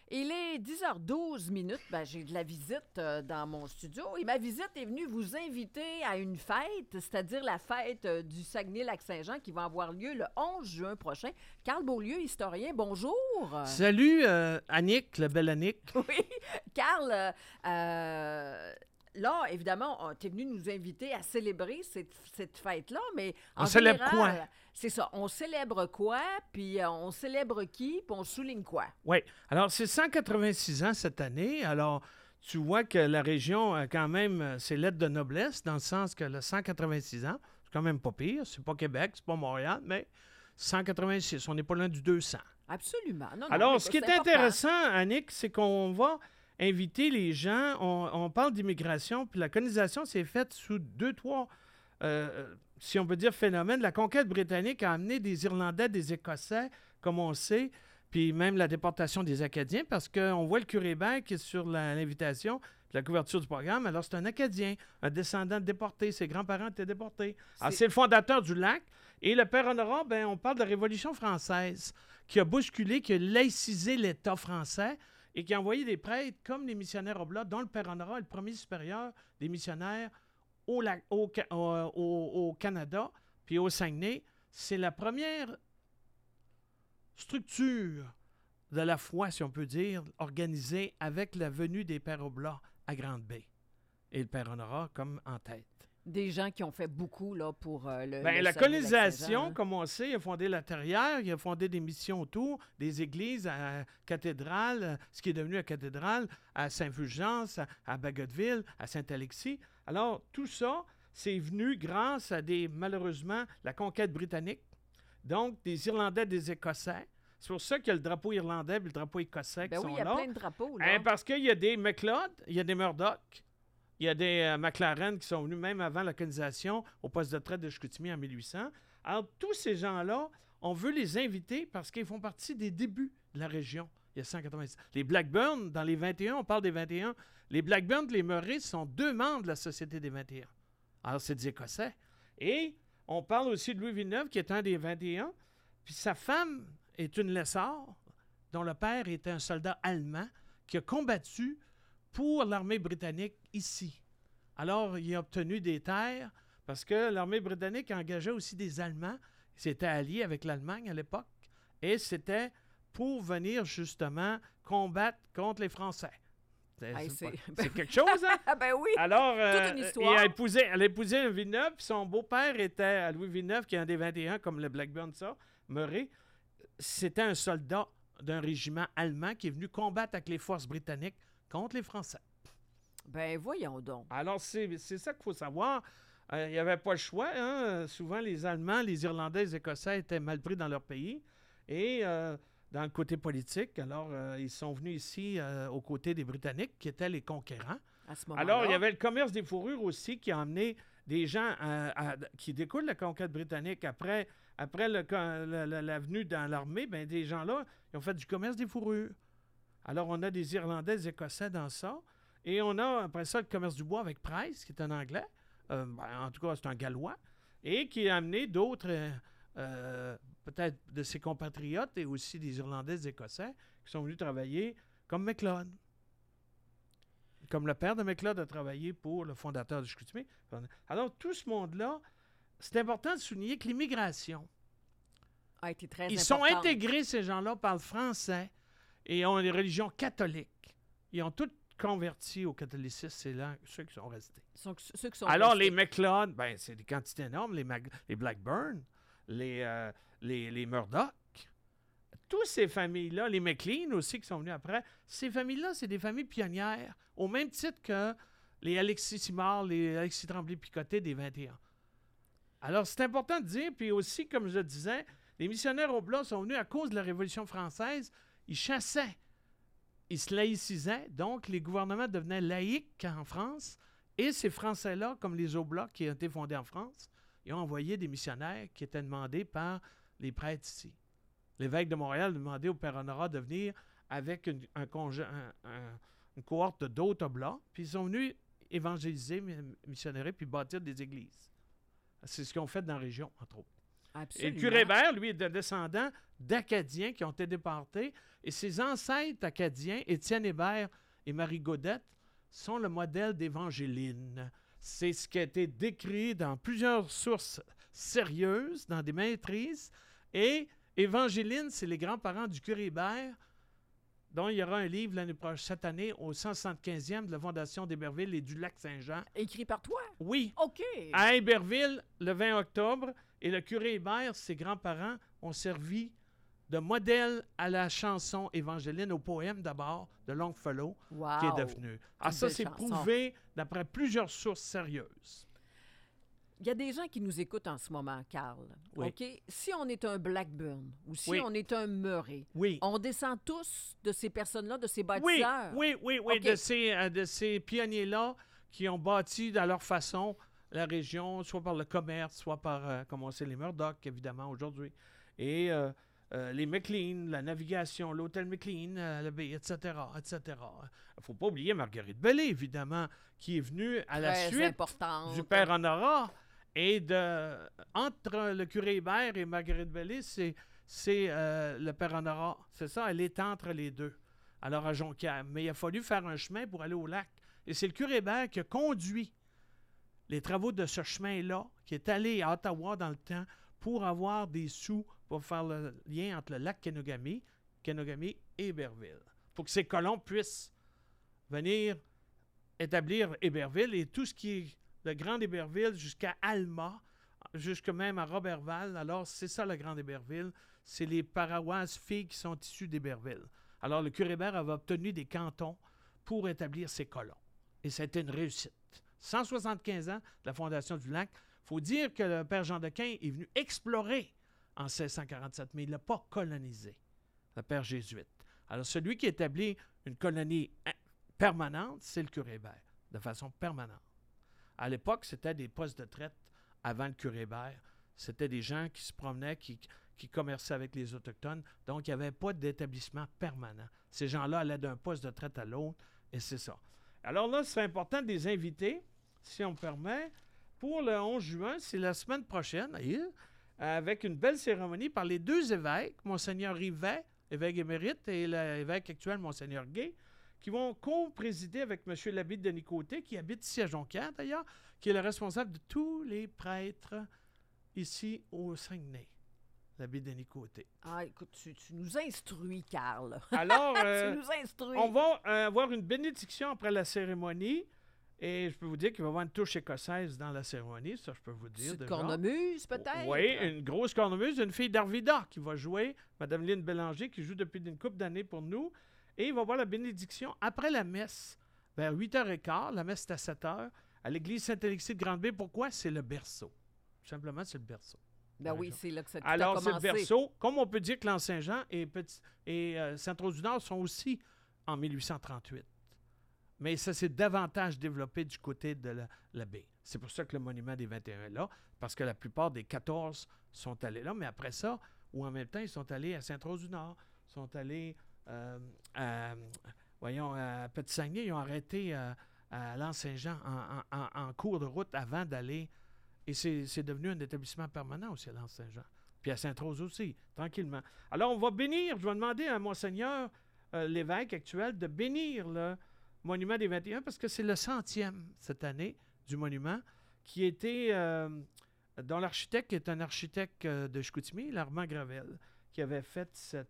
Il est 10h12 minutes. Ben, j'ai de la visite dans mon studio et ma visite est venue vous inviter à une fête, c'est-à-dire la fête du Saguenay-Lac-Saint-Jean qui va avoir lieu le 11 juin prochain. Carl Beaulieu, historien, bonjour. Salut, Annick, la belle Annick. Oui, Carl, là, évidemment, tu es venu nous inviter à célébrer cette fête-là, mais en On célèbre général, quoi? c'est ça. On célèbre quoi, puis on célèbre qui, puis on souligne quoi? Oui. Alors, c'est 186 ans cette année. Alors, tu vois que la région a quand même ses lettres de noblesse, dans le sens que le 186 ans, c'est quand même pas pire. C'est pas Québec, c'est pas Montréal, mais 186, on n'est pas loin du 200. Absolument. Non, non, Alors, mais ce qui c'est est important. intéressant, Annick, c'est qu'on va inviter les gens. On parle d'immigration, puis la colonisation s'est faite sous trois, si on peut dire, phénomènes. La conquête britannique a amené des Irlandais, des Écossais, comme on sait, puis même la déportation des Acadiens, parce qu'on voit le curé Beck qui est sur l'invitation, la couverture du programme. Alors, c'est un Acadien, un descendant de déporté. Ses grands-parents étaient déportés. Alors, c'est le fondateur du lac. Et le père Honorat, ben, on parle de la Révolution française qui a bousculé, qui a laïcisé l'État français et qui a envoyé des prêtres comme les missionnaires oblats, dont le père Honorat est le premier supérieur des missionnaires au Canada, puis au Saguenay. C'est la première structure de la foi, si on peut dire, organisée avec la venue des pères oblats à Grande-Bay. Et le père Honorat comme en tête. Des gens qui ont fait beaucoup là, pour le Bien, la Saguenay-Lac-Saint-Jean, colonisation, hein. comme on sait, il a fondé la Terrière, il a fondé des missions autour, des églises à Cathédrale, ce qui est devenu la Cathédrale, à Saint-Fulgence, à Bagotville, à Saint-Alexis. Alors, tout ça, c'est venu grâce à malheureusement, la conquête britannique, donc des Irlandais, des Écossais. C'est pour ça qu'il y a le drapeau irlandais et le drapeau écossais Ben qui oui, sont il y a là. plein de drapeaux. Là. Parce qu'il y a des McLeod, il y a des Murdoch, il y a des McLaren qui sont venus même avant la colonisation au poste de traite de Chicoutimi en 1800. Alors, tous ces gens-là, on veut les inviter parce qu'ils font partie des débuts de la région. Il y a 186. Les Blackburn, dans les 21, on parle des 21. Les Blackburn et les Murray sont deux membres de la Société des 21. Alors, c'est des Écossais. Et on parle aussi de Louis Villeneuve, qui est un des 21. Puis sa femme est une Lessard, dont le père était un soldat allemand qui a combattu pour l'armée britannique ici. Alors, il a obtenu des terres parce que l'armée britannique engageait aussi des Allemands. Ils étaient alliés avec l'Allemagne à l'époque. Et c'était pour venir justement combattre contre les Français. Hey, C'est quelque chose, hein? Ah ben oui! Alors, Toute une histoire. elle a épousé un Villeneuve, puis son beau-père était à Louis Villeneuve, qui est un des 21, comme le Blackburn, ça, Murray. C'était un soldat d'un régiment allemand qui est venu combattre avec les forces britanniques contre les Français. Ben voyons donc. Alors, c'est ça qu'il faut savoir. Il n'y avait pas le choix. Hein? Souvent, les Allemands, les Irlandais, les Écossais étaient mal pris dans leur pays. Et dans le côté politique, alors, ils sont venus ici aux côtés des Britanniques, qui étaient les conquérants. À ce moment-là. Alors, il y avait le commerce des fourrures aussi qui a amené des gens qui découlent de la conquête britannique. Après la venue dans l'armée, ben, des gens-là, ils ont fait du commerce des fourrures. Alors, on a des Irlandais, des Écossais dans ça. Et on a, après ça, le commerce du bois avec Price, qui est un Anglais. En tout cas, c'est un Gallois. Et qui a amené d'autres, peut-être de ses compatriotes et aussi des Irlandais, des Écossais, qui sont venus travailler comme McLeod. Comme le père de McLeod a travaillé pour le fondateur de Chicoutimi. Alors, tout ce monde-là, c'est important de souligner que l'immigration, A été très ils sont importante. intégrés, ces gens-là, parlent français et ont des religions catholiques. Ils ont toutes converti au catholicisme, c'est là ceux qui sont restés. Ceux qui sont Alors, restés. les McLeod, ben, c'est des quantités énormes. Les Blackburn, les Murdoch, toutes ces familles-là, les McLean aussi qui sont venus après, ces familles-là, c'est des familles pionnières, au même titre que les Alexis Simard, les Alexis Tremblay-Picotet des 21. Alors, c'est important de dire, puis aussi, comme je le disais, les missionnaires oblats sont venus à cause de la Révolution française, ils chassaient, ils se laïcisaient, donc les gouvernements devenaient laïques en France, et ces Français-là, comme les Oblats qui ont été fondés en France, ils ont envoyé des missionnaires qui étaient demandés par les prêtres ici. L'évêque de Montréal a demandé au père Honorat de venir avec une cohorte d'autres Oblats, puis ils sont venus évangéliser, missionner, puis bâtir des églises. C'est ce qu'ils ont fait dans la région, entre autres. Et Absolument. le curé Hébert, lui, est descendant d'Acadiens qui ont été déportés. Et ses ancêtres acadiens, Étienne Hébert et Marie Gaudette, sont le modèle d'Évangéline. C'est ce qui a été décrit dans plusieurs sources sérieuses, dans des maîtrises. Et Évangéline, c'est les grands-parents du curé Hébert, dont il y aura un livre cette année au 175e de la Fondation d'Héberville et du Lac-Saint-Jean. Écrit par toi? Oui, OK. à Héberville, le 20 octobre. Et le curé Hébert, ses grands-parents, ont servi de modèle à la chanson Évangeline, au poème d'abord de Longfellow, Wow. qui est devenu. Une Ça, belle c'est chanson. prouvé d'après plusieurs sources sérieuses. Il y a des gens qui nous écoutent en ce moment, Carl. Oui. OK? Si on est un Blackburn ou si Oui. on est un Murray, Oui. on descend tous de ces personnes-là, de ces Oui, bâtisseurs. oui, OK. de ces pionniers-là qui ont bâti à leur façon la région, soit par le commerce, soit par, comme on sait, les Murdoch, évidemment, aujourd'hui. Et les McLean, la navigation, l'hôtel McLean, la baie, etc., etc. Il ne faut pas oublier Marguerite Bellé, évidemment, qui est venue à la Très suite importante. du père Honorat. Et entre le curé Hébert et Marguerite Bellé, c'est le père Honorat. C'est ça, elle est entre les deux, alors à Jonquière. Mais il a fallu faire un chemin pour aller au lac. Et c'est le curé Hébert qui a conduit les travaux de ce chemin-là, qui est allé à Ottawa dans le temps pour avoir des sous pour faire le lien entre le lac Kenogami et Héberville, pour que ces colons puissent venir établir Héberville et tout ce qui est de Grande Héberville jusqu'à Alma, jusque même à Roberval. Alors, c'est ça, la Grande Héberville. C'est les paroisses filles qui sont issues d'Héberville. Alors, le curé Hébert avait obtenu des cantons pour établir ces colons. Et ça a été une réussite. 175 ans de la fondation du lac. Il faut dire que le père Jean Dequin est venu explorer en 1647, mais il ne l'a pas colonisé, le père jésuite. Alors, celui qui établit une colonie permanente, c'est le curé Hébert, de façon permanente. À l'époque, c'était des postes de traite avant le curé Hébert. C'était des gens qui se promenaient, qui commerçaient avec les Autochtones. Donc, il n'y avait pas d'établissement permanent. Ces gens-là allaient d'un poste de traite à l'autre, et c'est ça. Alors là, c'est important de les inviter, si on me permet. Pour le 11 juin, c'est la semaine prochaine, avec une belle cérémonie par les deux évêques, Monseigneur Rivet, évêque émérite, et l'évêque actuel, Monseigneur Gay, qui vont co-présider avec M. l'abbé de Nicôté, qui habite ici à Jonquière d'ailleurs, qui est le responsable de tous les prêtres ici au Saguenay, l'abbé de Nicôté. Ah, écoute, tu nous instruis, Carl. Alors, Tu nous instruis. on va avoir une bénédiction après la cérémonie, et je peux vous dire qu'il va y avoir une touche écossaise dans la cérémonie, ça je peux vous dire Petite déjà. cornemuse, peut-être? Oui, une grosse cornemuse, une fille d'Arvida qui va jouer, Mme Lynne Bélanger, qui joue depuis une couple d'années pour nous. Et il va y avoir la bénédiction après la messe, vers 8h15. La messe est à 7h, à l'église Saint-Alexis de Grande-Bay. Pourquoi? C'est le berceau. Tout simplement, c'est le berceau. Ben oui, c'est là que ça a Alors, commencé. c'est le berceau. Comme on peut dire que l'Anse-Saint-Jean et Sainte-Rose-du-Nord sont aussi en 1838. Mais ça s'est davantage développé du côté de la baie. C'est pour ça que le monument des 21 est là, parce que la plupart des 14 sont allés là. Mais après ça, ou en même temps, ils sont allés à Sainte-Rose-du-Nord, sont allés à Petit-Saguenay. Ils ont arrêté à l'Anse-Saint-Jean en cours de route avant d'aller. Et c'est devenu un établissement permanent aussi à l'Anse-Saint-Jean. Puis à Sainte-Rose aussi, tranquillement. Alors, on va bénir, je vais demander à Monseigneur l'évêque actuel de bénir le monument des 21 parce que c'est le 100e cette année du monument qui était, dont l'architecte est un architecte de Chicoutimi, l'Armand Gravel, qui avait fait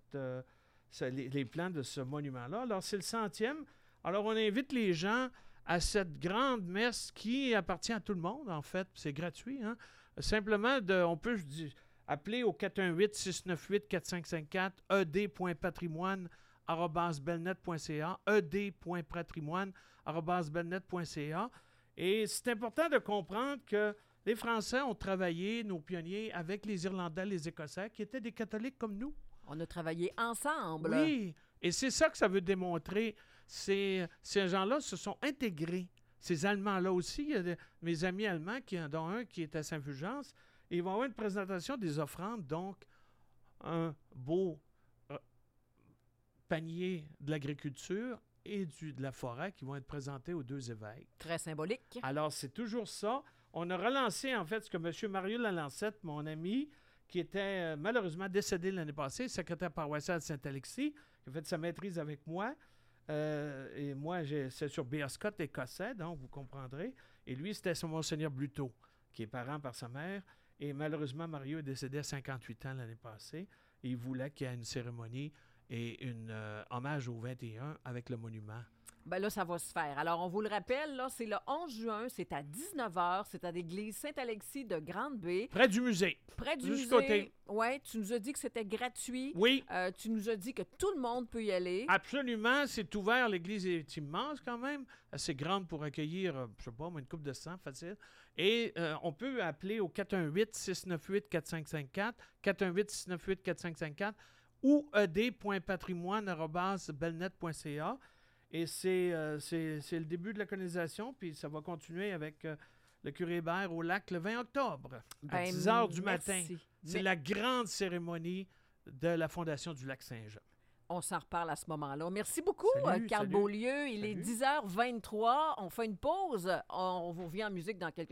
les plans de ce monument-là. Alors, c'est le 100e. Alors, on invite les gens à cette grande messe qui appartient à tout le monde, en fait. C'est gratuit. Hein? Simplement, on peut appeler au 418-698-4554 ed.patrimoine@belnet.ca ed.patrimoine@belnet.ca. Et c'est important de comprendre que les Français ont travaillé, nos pionniers, avec les Irlandais, les Écossais, qui étaient des catholiques comme nous. On a travaillé ensemble. Oui, et c'est ça que ça veut démontrer. Ces gens-là se sont intégrés. Ces Allemands-là aussi, il y a mes amis allemands, dont un qui est à Saint-Fulgence, et ils vont avoir une présentation des offrandes, donc un beau panier de l'agriculture et de la forêt qui vont être présentés aux deux évêques. Très symbolique. Alors, c'est toujours ça. On a relancé, en fait, ce que M. Mario Lalancette, mon ami, qui était malheureusement décédé l'année passée, secrétaire paroissial de Saint-Alexis, qui a fait sa maîtrise avec moi. Et moi, c'est sur Béascott écossais, donc vous comprendrez. Et lui, c'était Monseigneur Bluteau, qui est parent par sa mère. Et malheureusement, Mario est décédé à 58 ans l'année passée. Et il voulait qu'il y ait une cérémonie et un hommage au 21 avec le monument. Ben là, ça va se faire. Alors, on vous le rappelle, là, c'est le 11 juin, c'est à 19h, c'est à l'église Saint-Alexis de Grande-Baie. Près du musée. Près du Juste musée. côté. Oui, tu nous as dit que c'était gratuit. Oui. Tu nous as dit que tout le monde peut y aller. Absolument, c'est ouvert. L'église est immense quand même, assez grande pour accueillir, je sais pas, une couple de 100 facile. Et on peut appeler au 418-698-4554, 418-698-4554 ou ed.patrimoine@belnet.ca. Et c'est le début de la colonisation, puis ça va continuer avec le curé Hébert au lac le 20 octobre, à 10 h du matin. C'est la grande cérémonie de la fondation du lac Saint-Jean. On s'en reparle à ce moment-là. Merci beaucoup, Carl salut. Beaulieu. Il est 10h23. On fait une pause. On vous revient en musique dans quelques